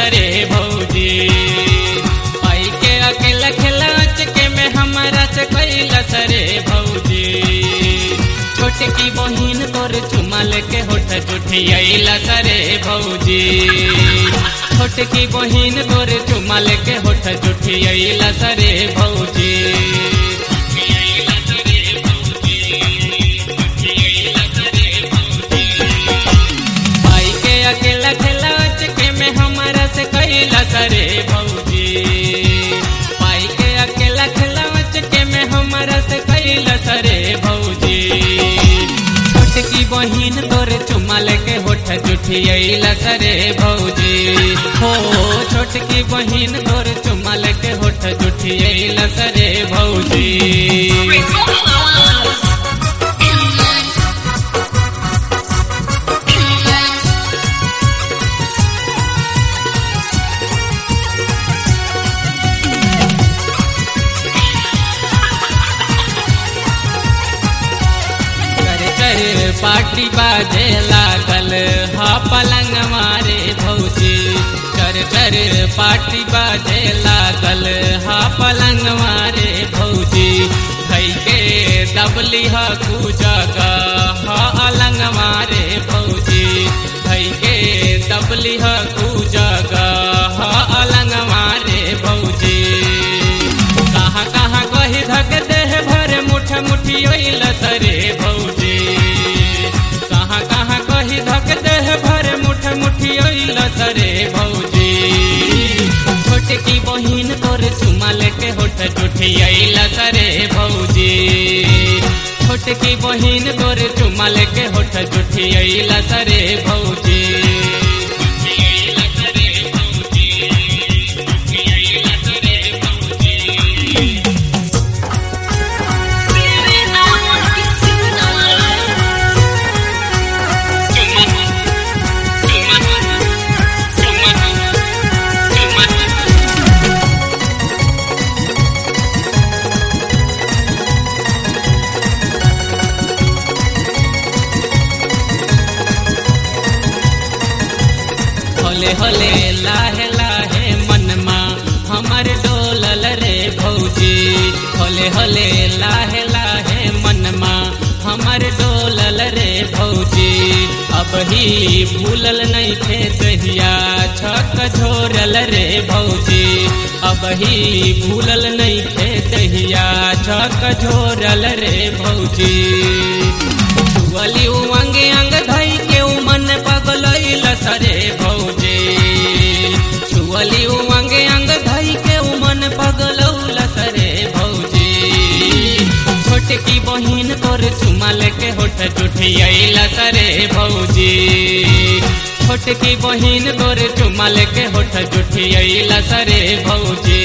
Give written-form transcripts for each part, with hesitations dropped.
सरे भौजी। पाई के अकेला खेला के में हमारा से कैला सरे भौजी। छोटकी बहिन तोर चुमा लेके होठ जुठियाइला सरे भौजी। छोटकी बहिन तोर चुमा लेके होठ जुठियाइला सरे भौजी। पाई के अकेला खेला के में हमारा से कैला सरे भौजी। पाई के अकेला खेला के में हमारा से कैला सरे भौजी। छोटकी बहिन तोर चुमा लेके होठ जुठियाइला सरे भौजी। हो छोटकी बहिन तोर चुमा लेके होठ जुठियाइला सरे भौजी। पार्टी बाजे लागल हा पलंग मारे भौजी। कर कर पार्टी बाजे लागल हा पलंग मारे भौजी। भई के दबली हा कु जगह हा अलंग मारे भौजी। भई के दबली हा कु जगह हा अलंग मारे भौजी। कहाँ कहाँ कही धक देह भर मुठ मुठियोइल सरे भौजी। कहाँ कहाँ कही धक देह भर मुठ मुठियोइल सरे भौजी। छोटकी बहिन तोर चुमा लेके होठ जुठियाइल सरे भौजी। छोटकी बहिन तोर चुमा लेके होठ जुठियाइल सरे भौजी। होले होले लाहे लाहे मनमा हमर डोलल रे भौजी। होले होले लाहे लाहे मनमा हमर डोलल रे भौजी। अब ही भूलल नहीं थे दहिया छक झोरल रे भौजी। अब ही भूलल नहीं थे दहिया छक झोरल रे भौजी। छुअली अंगे अंग धई के मन पगलैल सरे भौजी। छुअली अंगे अंग धई के मन पगलौल सरे भौजी। छोटकी बहिन तोर चुमा लेके होठ जुठियाइल सरे भौजी। छोटकी बहिन तोर चुमा लेके होठ जुठियाइल सरे भौजी।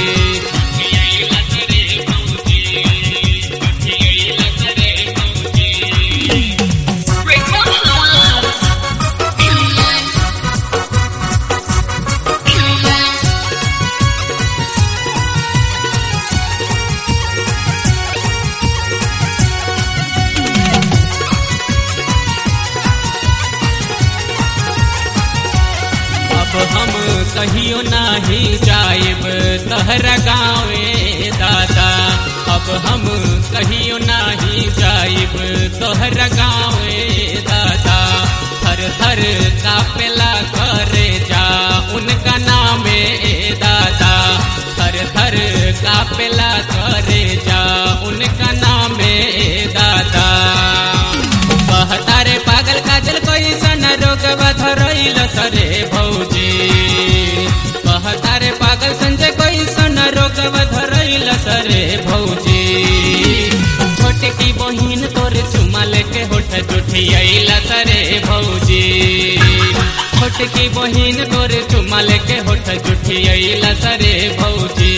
हम कहियो नाही जाइब तहरा गाँवे दादा। अब हम कहियो नाही जाइब तोहरा गाँवे दादा। थर थर कापेला करे जा उनका नामे दादा। थर थर कापेला करे जा उनका नामे दादा। बहतारे पागल काजल कोई सन रोग धरैल सरे भौजी। बहतारे पागल संजय कोई सन रोग धरैल सरे भौजी। छोटकी बहिन तोर चुमा लेके होठ जुठियाइल सरे भौजी। छोटकी बहिन तोर चुमा लेके होठ जुठियाइल सरे भौजी।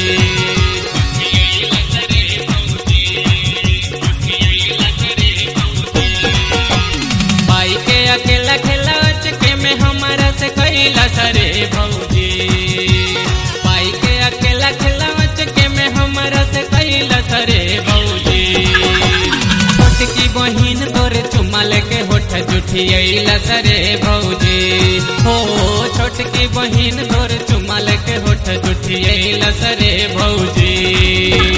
पाई के अकेला खेला के में हमारा से कैला सरे भौजी। पाई के अकेला खेला के में हमारा से कैला सरे भौजी। छोटकी बहिन तोर चुमा लेके होठ जुठियाइल सरे भौजी। हो छोट छोटकी बहिन तोर चुमल के होठ जुठियलस रे भौजी।